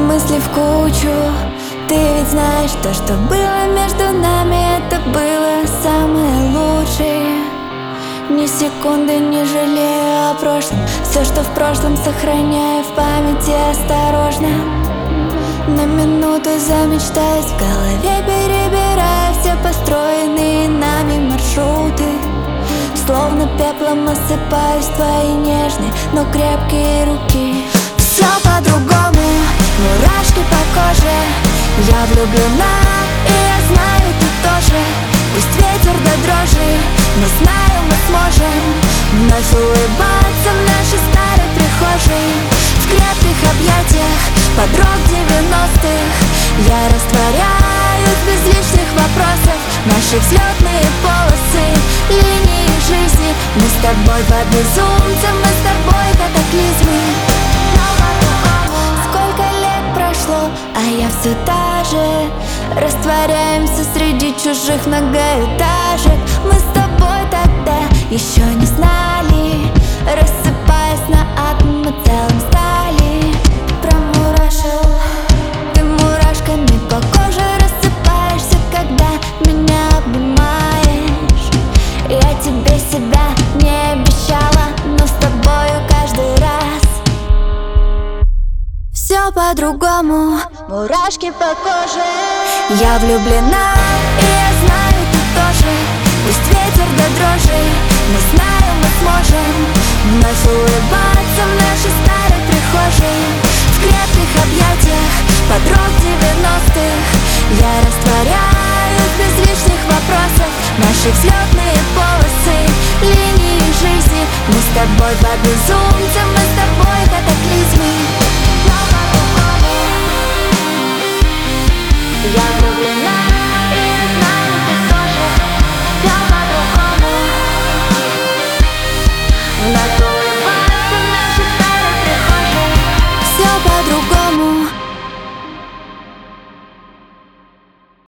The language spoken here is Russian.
мысли в кучу. Ты ведь знаешь, то, что было между нами, это было самое лучшее. Ни секунды не жалею о прошлом. Все, что в прошлом, сохраняю в памяти осторожно. На минуту замечтаюсь, в голове перебирая все построенные нами маршруты. Словно пеплом осыпаюсь в твои нежные, но крепкие руки. Все по-другому, мурашки по коже. Я влюблена, и я знаю, ты тоже. Пусть ветер до дрожи, но знаю, мы сможем вновь улыбаться в нашей старой прихожей. В крепких объятиях под рок 90-х я растворяюсь без лишних вопросов. Наши взлетные полосы, линии жизни. Мы с тобой по безумцам, мы с тобой катаклизмы. Сколько лет прошло, а я все та же. Растворяемся среди чужих многоэтажек. Мы с тобой тогда еще не знали, рассыпаясь на атомы, целым стали. Промурашил, ты мурашками по коже рассыпаешься, когда меня обнимаешь. Я тебе себя не обещала, но с тобою каждый раз все по-другому, мурашки по коже. Я влюблена, и я знаю, ты тоже. Пусть ветер до дрожи, мы знаем, мы сможем вновь улыбаться в нашей старой прихожей. В крепких объятиях под рок 90-х я растворяюсь без лишних вопросов. Наши взлетные полосы, линии жизни. Мы с тобой по безумцам, мы с тобой катаклизмы. Я влюблена.